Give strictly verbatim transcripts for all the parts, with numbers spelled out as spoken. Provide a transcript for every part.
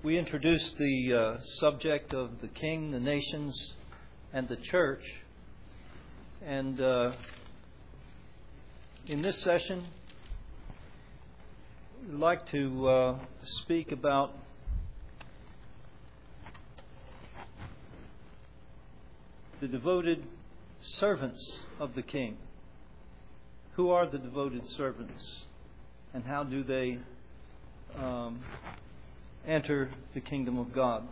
We introduced the uh, subject of the king, the nations, and the church. And uh, in this session, we'd like to uh, speak about the devoted servants of the king. Who are the devoted servants, and how do they um, enter the kingdom of God?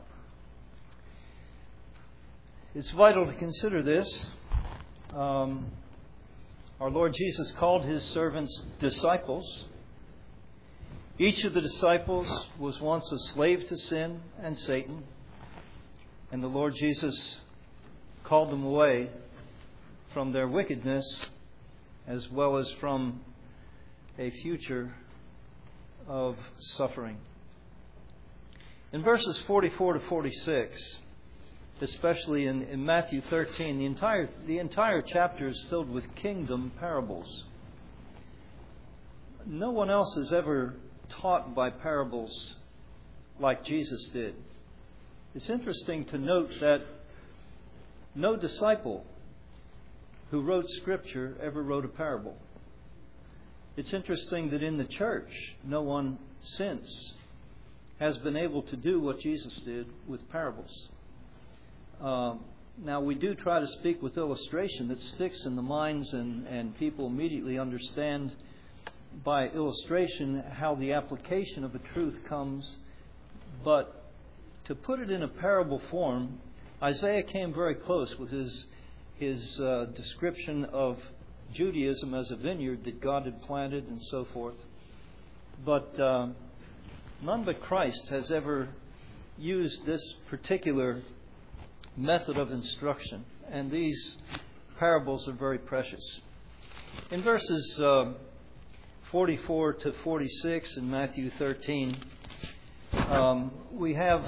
It's vital to consider this. Um, our Lord Jesus called His servants disciples. Each of the disciples was once a slave to sin and Satan, and the Lord Jesus called them away from their wickedness as well as from a future of suffering. In verses forty-four to forty-six, especially in, in Matthew thirteen, the entire, the entire chapter is filled with kingdom parables. No one else is ever taught by parables like Jesus did. It's interesting to note that no disciple who wrote Scripture ever wrote a parable. It's interesting that in the church, no one since has been able to do what Jesus did with parables. Uh, now, we do try to speak with illustration that sticks in the minds, and, and people immediately understand by illustration how the application of a truth comes. But to put it in a parable form, Isaiah came very close with his his uh, description of Judaism as a vineyard that God had planted and so forth. But uh, none but Christ has ever used this particular method of instruction. And these parables are very precious. In verses uh, forty-four to forty-six in Matthew thirteen, um, we have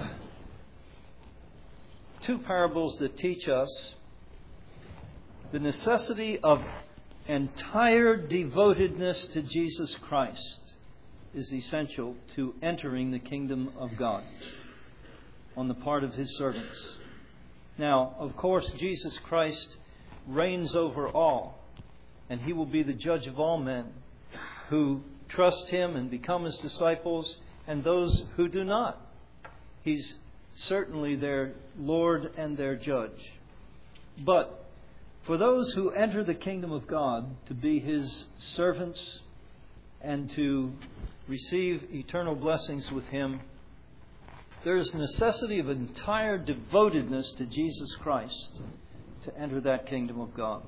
two parables that teach us the necessity of entire devotedness to Jesus Christ is essential to entering the kingdom of God on the part of His servants. Now, of course, Jesus Christ reigns over all, and He will be the judge of all men who trust Him and become His disciples, and those who do not. He's certainly their Lord and their judge. But for those who enter the kingdom of God to be His servants and to receive eternal blessings with Him, there is necessity of entire devotedness to Jesus Christ to enter that kingdom of God.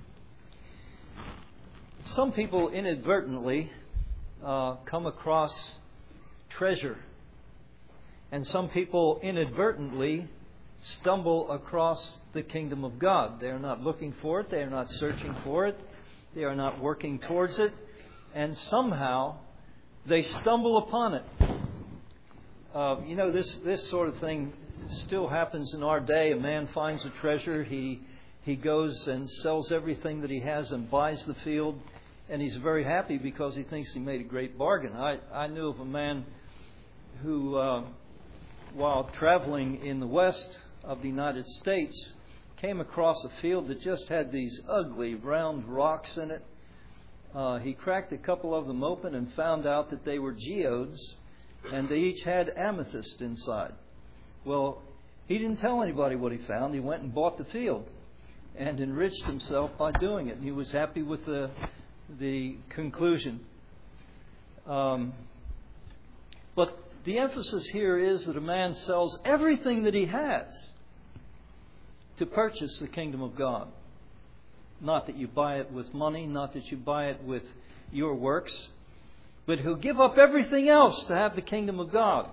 Some people inadvertently uh, come across treasure, and some people inadvertently stumble across the kingdom of God. They are not looking for it. They are not searching for it. They are not working towards it. And somehow they stumble upon it. Uh, you know, this, this sort of thing still happens in our day. A man finds a treasure. He, he goes and sells everything that he has and buys the field. And he's very happy because he thinks he made a great bargain. I, I knew of a man who, uh, while traveling in the west of the United States, came across a field that just had these ugly round rocks in it. Uh, he cracked a couple of them open and found out that they were geodes, and they each had amethyst inside. Well, he didn't tell anybody what he found. He went and bought the field and enriched himself by doing it. And he was happy with the the conclusion. Um, but the emphasis here is that a man sells everything that he has to purchase the kingdom of God. Not that you buy it with money, not that you buy it with your works, but he'll give up everything else to have the kingdom of God.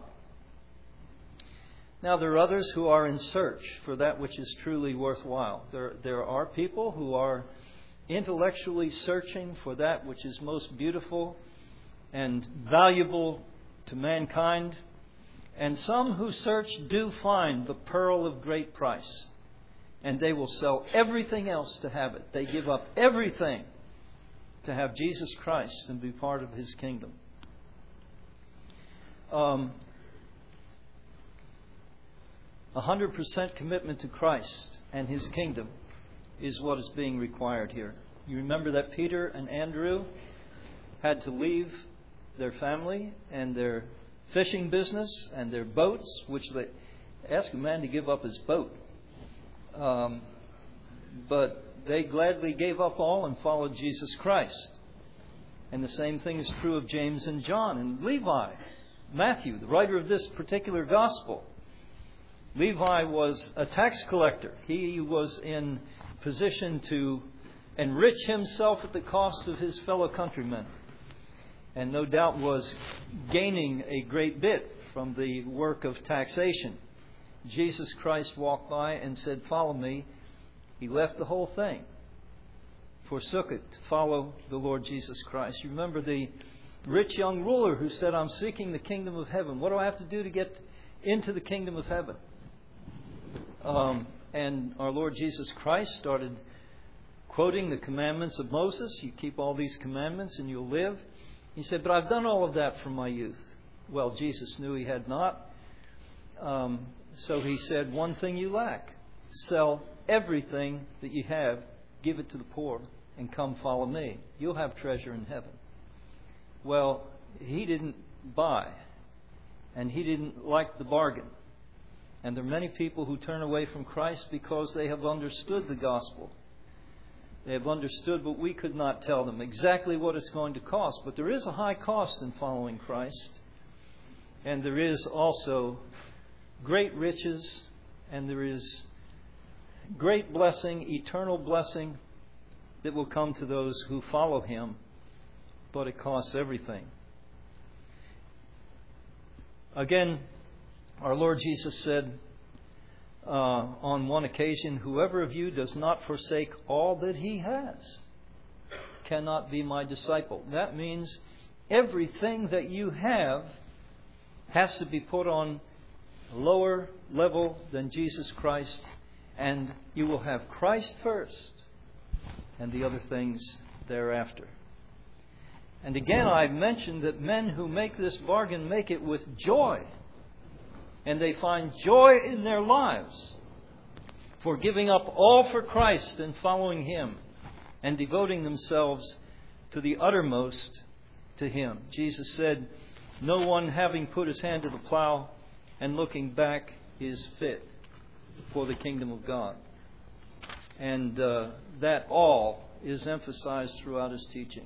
Now, there are others who are in search for that which is truly worthwhile. There, there are people who are intellectually searching for that which is most beautiful and valuable to mankind. And some who search do find the pearl of great price. And they will sell everything else to have it. They give up everything to have Jesus Christ and be part of His kingdom. Um, one hundred percent commitment to Christ and His kingdom is what is being required here. You remember that Peter and Andrew had to leave their family and their fishing business and their boats, which they asked a man to give up his boat. Um, but they gladly gave up all and followed Jesus Christ. And the same thing is true of James and John and Levi, Matthew, the writer of this particular gospel. Levi was a tax collector. He was in position to enrich himself at the cost of his fellow countrymen, and no doubt was gaining a great bit from the work of taxation. Jesus Christ walked by and said, "Follow me." He left the whole thing, forsook it to follow the Lord Jesus Christ. You remember the rich young ruler who said, "I'm seeking the kingdom of heaven. What do I have to do to get into the kingdom of heaven?" Um, and our Lord Jesus Christ started quoting the commandments of Moses. You keep all these commandments and you'll live. He said, "But I've done all of that from my youth." Well, Jesus knew he had not. Um, so he said, "One thing you lack. Sell everything that you have, give it to the poor, and come follow me. You'll have treasure in heaven." Well, he didn't buy, and he didn't like the bargain. And there are many people who turn away from Christ because they have understood the gospel. They have understood, but we could not tell them exactly what it's going to cost. But there is a high cost in following Christ. And there is also great riches, and there is great blessing, eternal blessing that will come to those who follow Him. But it costs everything. Again, our Lord Jesus said uh, on one occasion, "Whoever of you does not forsake all that he has cannot be my disciple." That means everything that you have has to be put on a lower level than Jesus Christ, and you will have Christ first and the other things thereafter. And again, I mentioned that men who make this bargain make it with joy. And they find joy in their lives for giving up all for Christ and following Him and devoting themselves to the uttermost to Him. Jesus said, "No one having put his hand to the plow and looking back is fit for the kingdom of God." And uh, that all is emphasized throughout His teaching.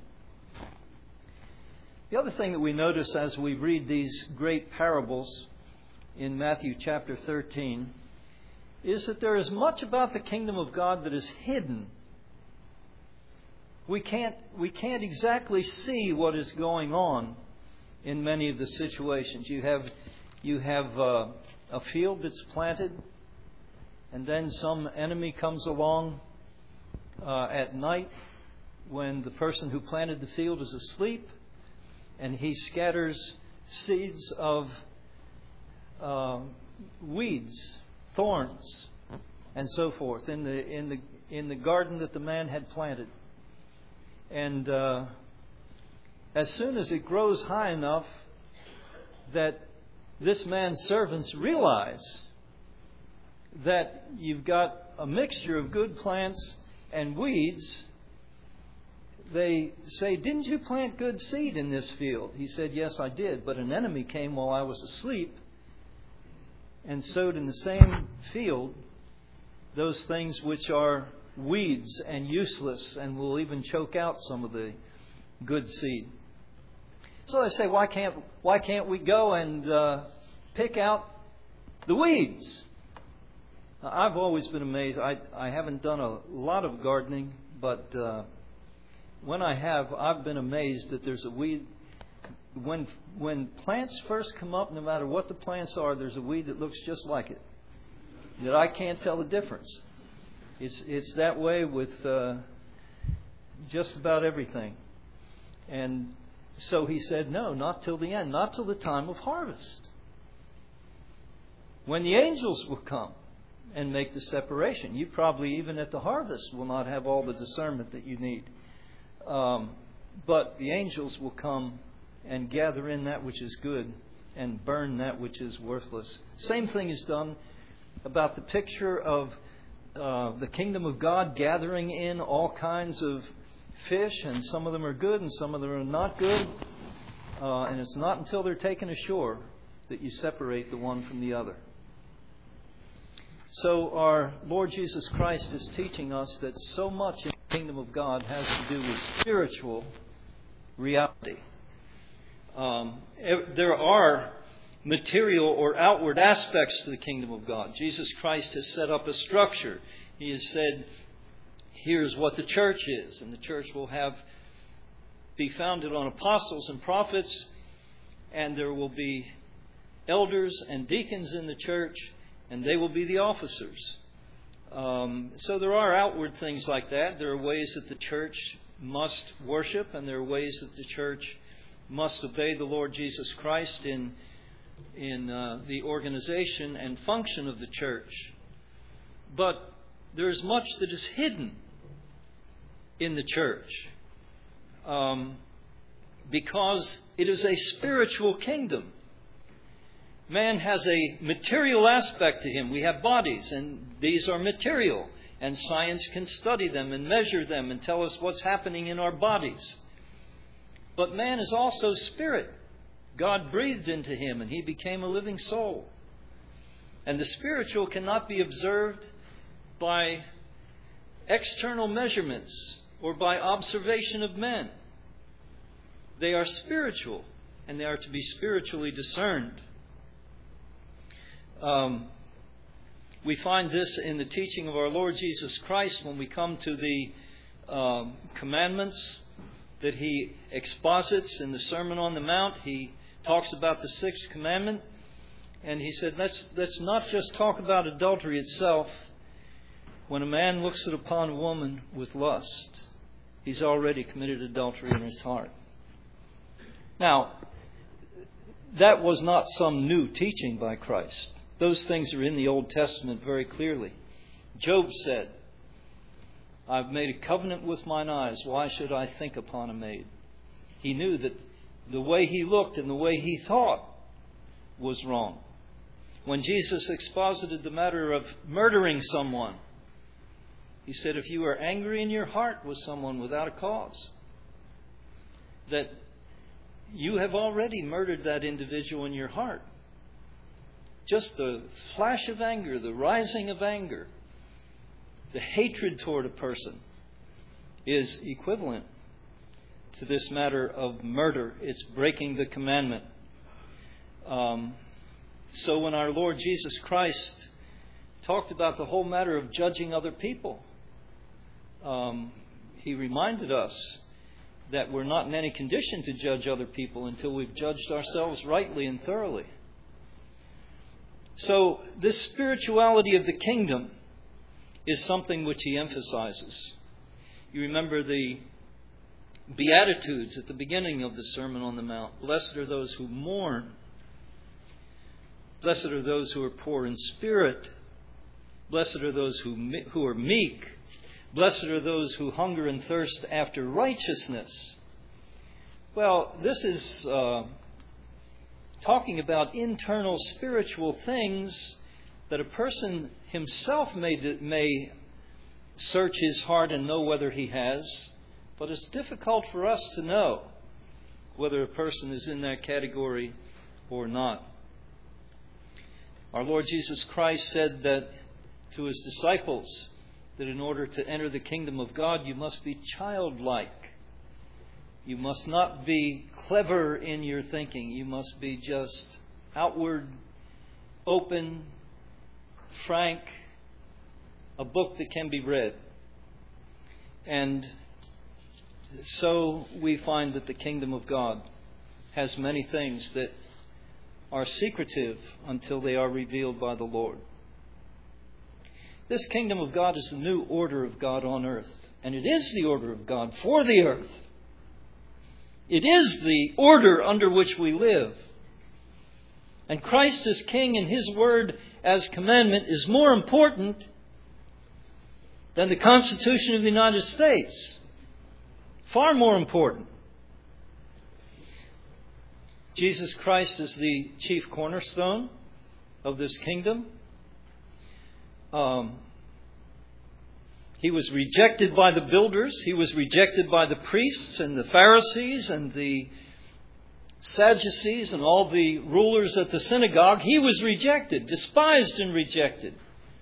The other thing that we notice as we read these great parables in Matthew chapter thirteen is that there is much about the kingdom of God that is hidden. We can't, we can't exactly see what is going on in many of the situations. You have, you have uh, a field that's planted, and then some enemy comes along uh, at night when the person who planted the field is asleep, and he scatters seeds of uh, weeds, thorns, and so forth in the in the in the garden that the man had planted. And uh, as soon as it grows high enough that this man's servants realize that you've got a mixture of good plants and weeds, they say, "Didn't you plant good seed in this field?" He said, "Yes, I did, but an enemy came while I was asleep and sowed in the same field those things which are weeds and useless and will even choke out some of the good seed." So they say, why can't why can't we go and uh, pick out the weeds? Now, I've always been amazed. I, I haven't done a lot of gardening, but uh, when I have, I've been amazed that there's a weed. When when plants first come up, no matter what the plants are, there's a weed that looks just like it, that I can't tell the difference. It's it's that way with uh, just about everything. And so he said, no, not till the end, not till the time of harvest, when the angels will come and make the separation. You probably, even at the harvest, will not have all the discernment that you need. Um, but the angels will come and gather in that which is good and burn that which is worthless. Same thing is done about the picture of uh, the kingdom of God gathering in all kinds of fish, and some of them are good and some of them are not good. Uh, and it's not until they're taken ashore that you separate the one from the other. So our Lord Jesus Christ is teaching us that so much in the kingdom of God has to do with spiritual reality. Um, there are material or outward aspects to the kingdom of God. Jesus Christ has set up a structure. He has said, here's what the church is, and the church will have be founded on apostles and prophets, and there will be elders and deacons in the church, and they will be the officers. Um, so there are outward things like that. There are ways that the church must worship, and there are ways that the church must obey the Lord Jesus Christ in in uh, the organization and function of the church. But there is much that is hidden in the church. Um, because it is a spiritual kingdom. Man has a material aspect to him. We have bodies, and these are material. And science can study them and measure them and tell us what's happening in our bodies. But man is also spirit. God breathed into him, and he became a living soul. And the spiritual cannot be observed by external measurements or by observation of men. They are spiritual, and they are to be spiritually discerned. Um, we find this in the teaching of our Lord Jesus Christ when we come to the um, commandments that he exposits in the Sermon on the Mount. He talks about the sixth commandment, and he said, let's, let's not just talk about adultery itself. When a man looks upon a woman with lust, he's already committed adultery in his heart. Now, that was not some new teaching by Christ. Those things are in the Old Testament very clearly. Job said, I've made a covenant with mine eyes. Why should I think upon a maid? He knew that the way he looked and the way he thought was wrong. When Jesus exposited the matter of murdering someone, he said, if you are angry in your heart with someone without a cause, that you have already murdered that individual in your heart. Just the flash of anger, the rising of anger, the hatred toward a person is equivalent to this matter of murder. It's breaking the commandment. Um, so when our Lord Jesus Christ talked about the whole matter of judging other people, um, he reminded us that we're not in any condition to judge other people until we've judged ourselves rightly and thoroughly. So this spirituality of the kingdom is something which he emphasizes. You remember the Beatitudes at the beginning of the Sermon on the Mount. Blessed are those who mourn. Blessed are those who are poor in spirit. Blessed are those who, who are meek. Blessed are those who hunger and thirst after righteousness. Well, this is uh, talking about internal spiritual things that a person himself may, may search his heart and know whether he has. But it's difficult for us to know whether a person is in that category or not. Our Lord Jesus Christ said that to his disciples, that in order to enter the kingdom of God, you must be childlike. You must not be clever in your thinking. You must be just outward, open, frank, a book that can be read. And so we find that the kingdom of God has many things that are secretive until they are revealed by the Lord. This kingdom of God is the new order of God on earth. And it is the order of God for the earth. It is the order under which we live. And Christ as King and His Word as commandment is more important than the Constitution of the United States. Far more important. Jesus Christ is the chief cornerstone of this kingdom. Um, he was rejected by the builders. He was rejected by the priests and the Pharisees and the Sadducees and all the rulers at the synagogue. He was rejected, despised and rejected.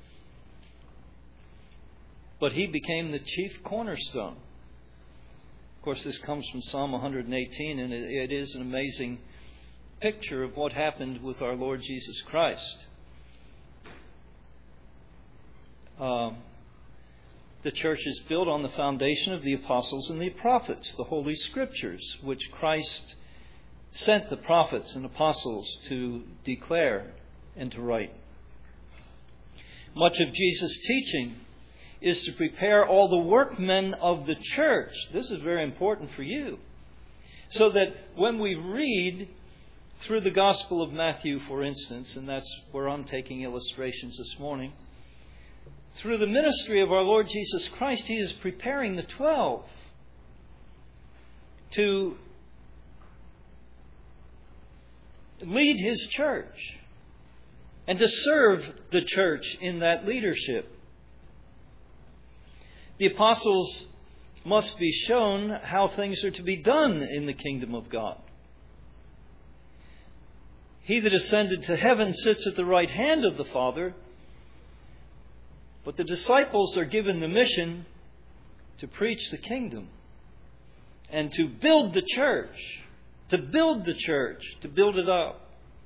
But he became the chief cornerstone. Of course, this comes from Psalm one eighteen, and it, it is an amazing picture of what happened with our Lord Jesus Christ. Um, the church is built on the foundation of the apostles and the prophets, the Holy Scriptures, which Christ sent the prophets and apostles to declare and to write. Much of Jesus' teaching is to prepare all the workmen of the church. This is very important for you. So that when we read through the Gospel of Matthew, for instance, and that's where I'm taking illustrations this morning, through the ministry of our Lord Jesus Christ, He is preparing the twelve to lead His church and to serve the church in that leadership. The apostles must be shown how things are to be done in the kingdom of God. He that ascended to heaven sits at the right hand of the Father, but the disciples are given the mission to preach the kingdom and to build the church, to build the church, to build it up.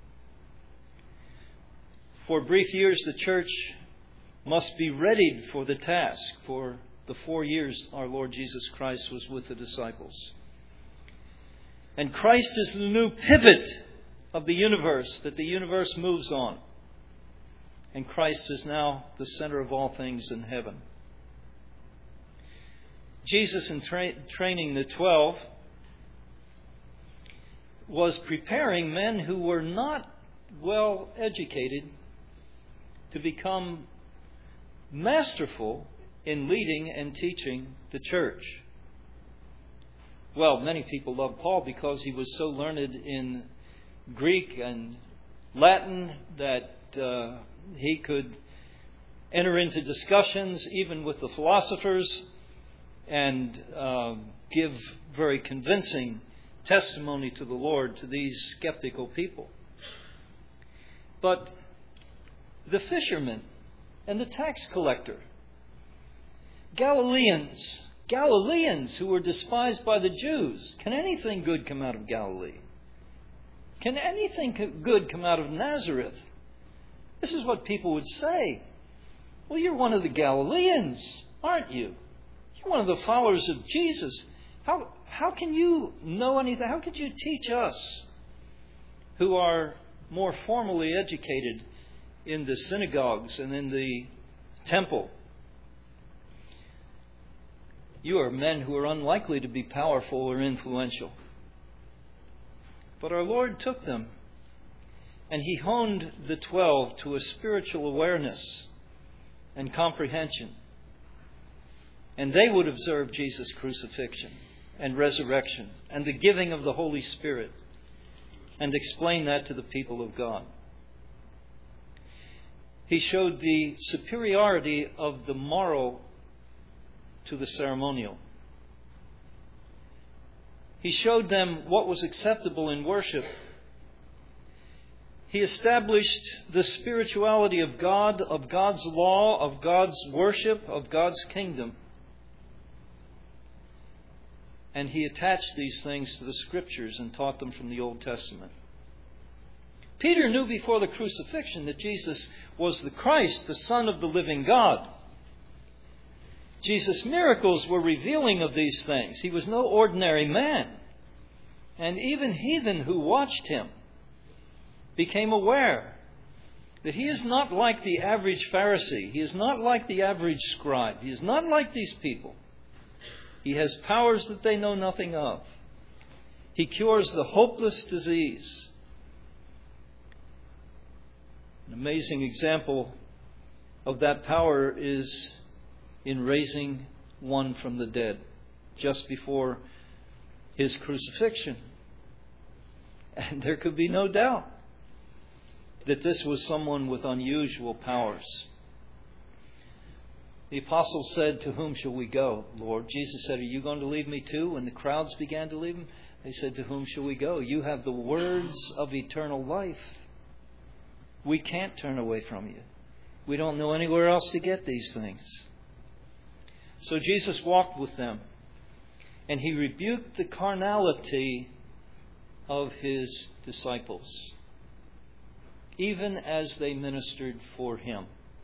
For brief years, the church must be readied for the task, for the four years our Lord Jesus Christ was with the disciples. And Christ is the new pivot of the universe that the universe moves on. And Christ is now the center of all things in heaven. Jesus, in tra- training the twelve, was preparing men who were not well educated to become masterful in leading and teaching the church. Well, many people love Paul because he was so learned in Greek and Latin that uh, he could enter into discussions even with the philosophers and uh, give very convincing testimony to the Lord to these skeptical people. But the fisherman and the tax collector, Galileans, Galileans who were despised by the Jews. Can anything good come out of Galilee? Can anything good come out of Nazareth? This is what people would say. Well, you're one of the Galileans, aren't you? You're one of the followers of Jesus. How, how can you know anything? How could you teach us who are more formally educated in the synagogues and in the temple? You are men who are unlikely to be powerful or influential. But our Lord took them, and He honed the twelve to a spiritual awareness and comprehension. And they would observe Jesus' crucifixion and resurrection and the giving of the Holy Spirit and explain that to the people of God. He showed the superiority of the moral to the ceremonial. He showed them what was acceptable in worship. He established the spirituality of God, of God's law, of God's worship, of God's kingdom. And He attached these things to the Scriptures and taught them from the Old Testament. Peter knew before the crucifixion that Jesus was the Christ, the Son of the living God. Jesus' miracles were revealing of these things. He was no ordinary man. And even heathen who watched Him became aware that He is not like the average Pharisee. He is not like the average scribe. He is not like these people. He has powers that they know nothing of. He cures the hopeless disease. An amazing example of that power is in raising one from the dead just before His crucifixion. And there could be no doubt that this was someone with unusual powers. The apostles said, "To whom shall we go, Lord?" Jesus said, "Are you going to leave me too?" When the crowds began to leave him, they said, "To whom shall we go? You have the words of eternal life. We can't turn away from you. We don't know anywhere else to get these things." So Jesus walked with them, and he rebuked the carnality of his disciples, even as they ministered for him.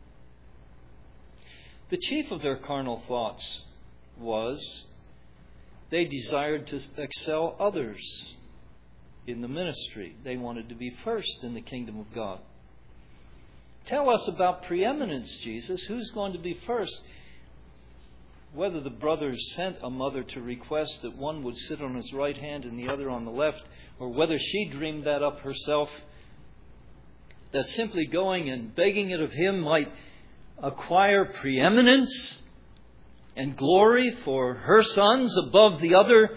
The chief of their carnal thoughts was they desired to excel others in the ministry. They wanted to be first in the kingdom of God. Tell us about preeminence, Jesus. Who's going to be first? Whether the brothers sent a mother to request that one would sit on his right hand and the other on the left, or whether she dreamed that up herself, that simply going and begging it of him might acquire preeminence and glory for her sons above the other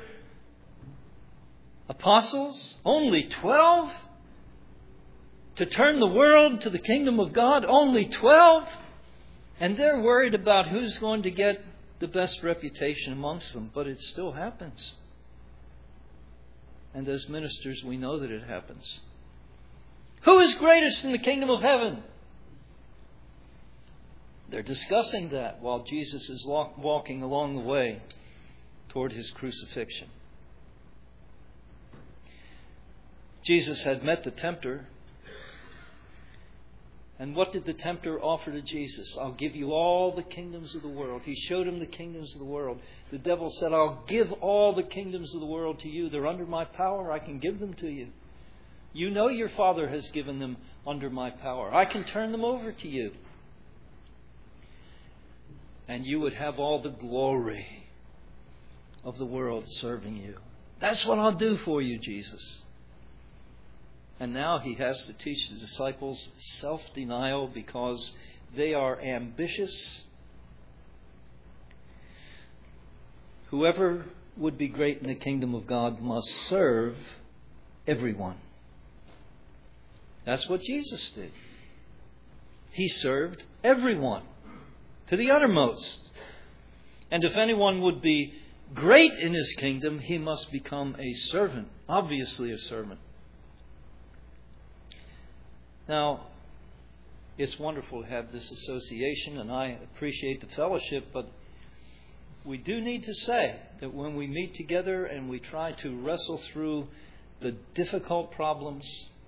apostles? Only twelve? To turn the world to the kingdom of God? Only twelve? And they're worried about who's going to get the best reputation amongst them. But it still happens. And as ministers, we know that it happens. Who is greatest in the kingdom of heaven? They're discussing that while Jesus is walking along the way toward his crucifixion. Jesus had met the tempter. And what did the tempter offer to Jesus? "I'll give you all the kingdoms of the world." He showed him the kingdoms of the world. The devil said, "I'll give all the kingdoms of the world to you. They're under my power. I can give them to you. You know your Father has given them under my power. I can turn them over to you. And you would have all the glory of the world serving you. That's what I'll do for you, Jesus." And now he has to teach the disciples self-denial because they are ambitious. Whoever would be great in the kingdom of God must serve everyone. That's what Jesus did. He served everyone to the uttermost. And if anyone would be great in his kingdom, he must become a servant, obviously a servant. Now, it's wonderful to have this association, and I appreciate the fellowship, but we do need to say that when we meet together and we try to wrestle through the difficult problems,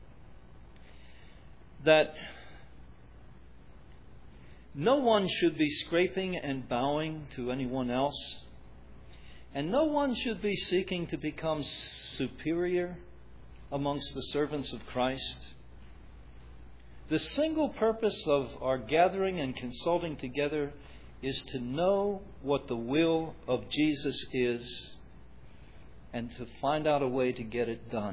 that no one should be scraping and bowing to anyone else, and no one should be seeking to become superior amongst the servants of Christ. The single purpose of our gathering and consulting together is to know what the will of Jesus is and to find out a way to get it done.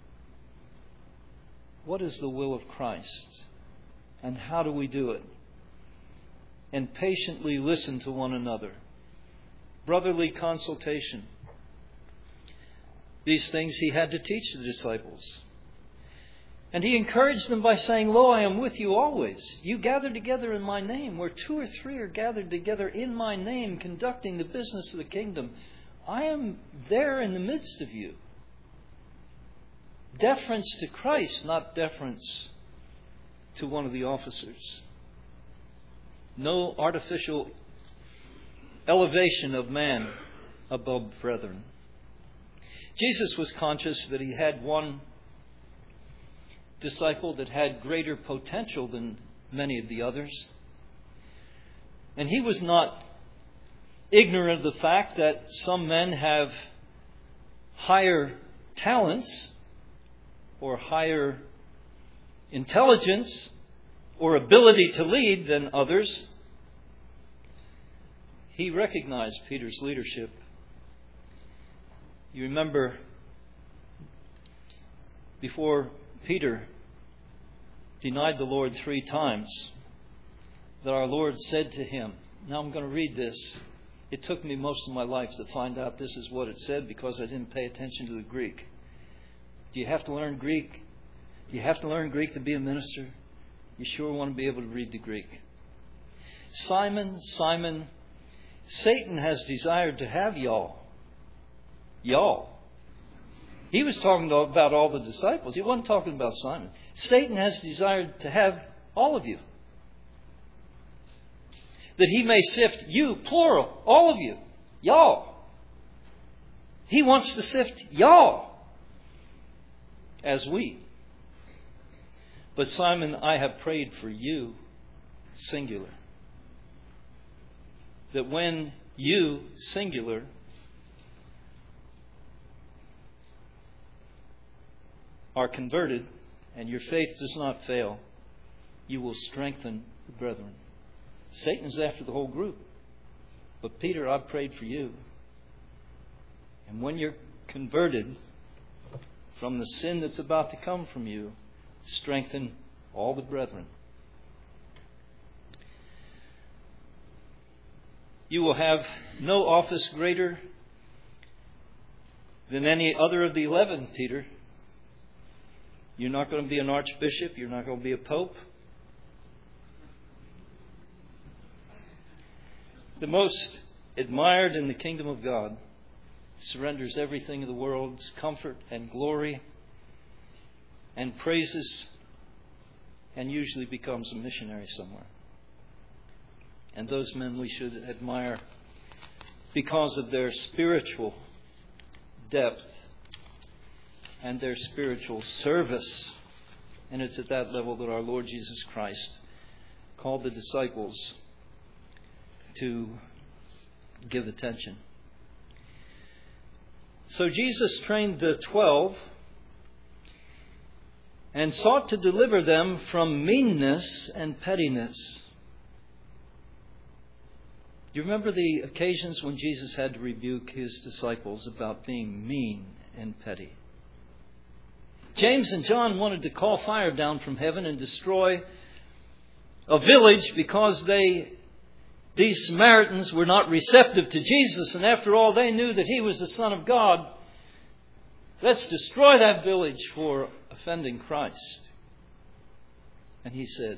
What is the will of Christ? And how do we do it? And patiently listen to one another. Brotherly consultation. These things he had to teach the disciples. And he encouraged them by saying, "Lo, I am with you always. You gather together in my name. Where two or three are gathered together in my name, conducting the business of the kingdom, I am there in the midst of you." Deference to Christ, not deference to one of the officers. No artificial elevation of man above brethren. Jesus was conscious that he had one disciple that had greater potential than many of the others. And he was not ignorant of the fact that some men have higher talents or higher intelligence or ability to lead than others. He recognized Peter's leadership. You remember before Peter denied the Lord three times, that our Lord said to him, now I'm going to read this. It took me most of my life to find out this is what it said because I didn't pay attention to the Greek. Do you have to learn Greek? Do you have to learn Greek to be a minister? You sure want to be able to read the Greek. Simon, Simon, Satan has desired to have y'all. Y'all. He was talking about all the disciples. He wasn't talking about Simon. Satan has desired to have all of you. That he may sift you, plural, all of you, y'all. He wants to sift y'all as wheat. But Simon, I have prayed for you, singular. That when you, singular, are converted and your faith does not fail, you will strengthen the brethren. Satan is after the whole group. But Peter, I've prayed for you. And when you're converted from the sin that's about to come from you, strengthen all the brethren. You will have no office greater than any other of the eleven, Peter. You're not going to be an archbishop. You're not going to be a pope. The most admired in the kingdom of God surrenders everything in the world's comfort and glory and praises and usually becomes a missionary somewhere. And those men we should admire because of their spiritual depth and their spiritual service. And it's at that level that our Lord Jesus Christ called the disciples to give attention. So Jesus trained the twelve and sought to deliver them from meanness and pettiness. Do you remember the occasions when Jesus had to rebuke his disciples about being mean and petty? James and John wanted to call fire down from heaven and destroy a village because they, these Samaritans were not receptive to Jesus. And after all, they knew that he was the Son of God. Let's destroy that village for offending Christ. And he said,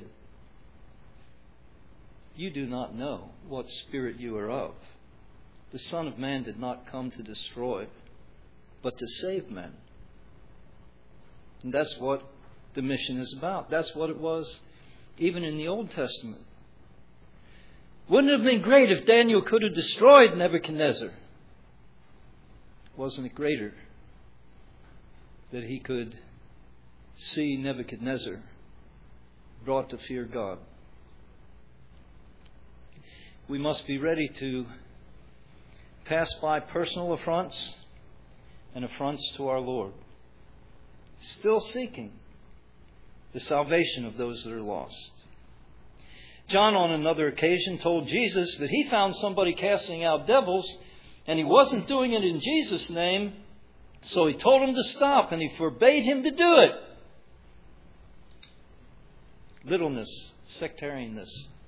you do not know what spirit you are of. The Son of Man did not come to destroy, but to save men. And that's what the mission is about. That's what it was even in the Old Testament. Wouldn't it have been great if Daniel could have destroyed Nebuchadnezzar? Wasn't it greater that he could see Nebuchadnezzar brought to fear God? We must be ready to pass by personal affronts and affronts to our Lord, still seeking the salvation of those that are lost. John, on another occasion, told Jesus that he found somebody casting out devils, and he wasn't doing it in Jesus' name, so he told him to stop, and he forbade him to do it. Littleness, sectarianism.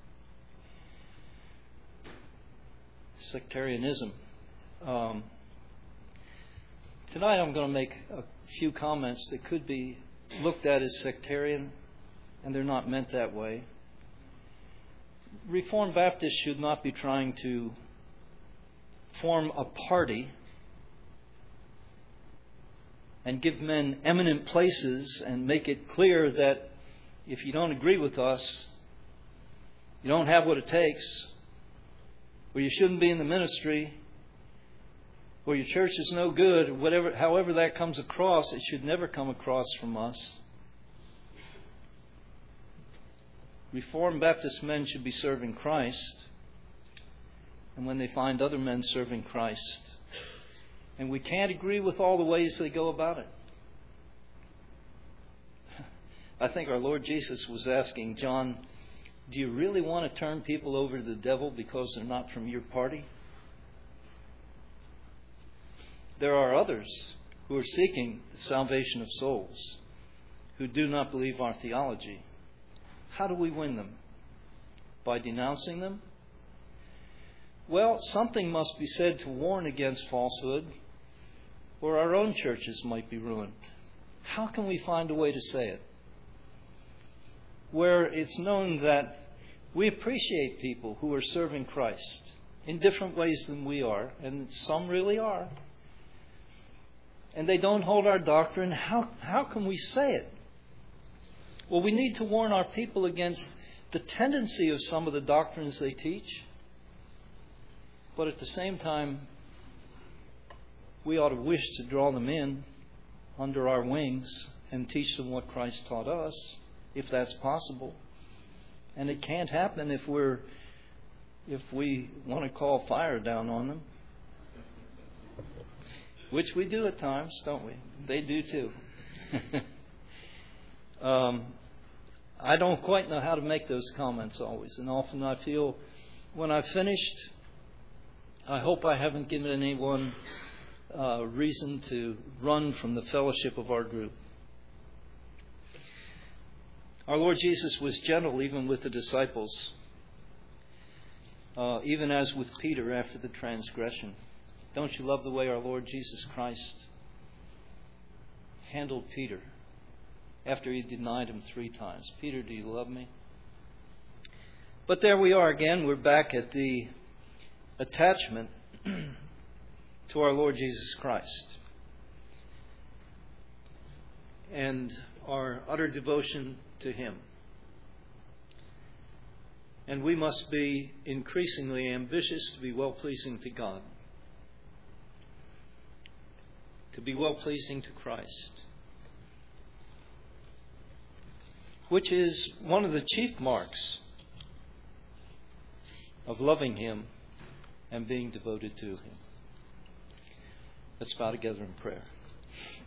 Sectarianism. Um, tonight I'm going to make a few comments that could be looked at as sectarian, and they're not meant that way. Reformed Baptists should not be trying to form a party and give men eminent places and make it clear that if you don't agree with us, you don't have what it takes, or you shouldn't be in the ministry, or your church is no good, whatever, however that comes across, it should never come across from us. Reformed Baptist men should be serving Christ, and when they find other men serving Christ, and we can't agree with all the ways they go about it. I think our Lord Jesus was asking John, do you really want to turn people over to the devil because they're not from your party? There are others who are seeking the salvation of souls who do not believe our theology. How do we win them? By denouncing them? Well, something must be said to warn against falsehood, or our own churches might be ruined. How can we find a way to say it? Where it's known that We appreciate people who are serving Christ in different ways than we are, and some really are. And they don't hold our doctrine. How, how can we say it? Well, we need to warn our people against the tendency of some of the doctrines they teach. But at the same time, we ought to wish to draw them in under our wings and teach them what Christ taught us, if that's possible. And it can't happen if we're if we want to call fire down on them. Which we do at times, don't we? They do too. um, I don't quite know how to make those comments always. And often I feel when I've finished, I hope I haven't given anyone uh, reason to run from the fellowship of our group. Our Lord Jesus was gentle even with the disciples, uh, even as with Peter after the transgression. Don't you love the way our Lord Jesus Christ handled Peter after he denied him three times? Peter, do you love me? But there we are again. We're back at the attachment to our Lord Jesus Christ and our utter devotion to Him. And we must be increasingly ambitious to be well-pleasing to God, to be well-pleasing to Christ, which is one of the chief marks of loving Him and being devoted to Him. Let's bow together in prayer.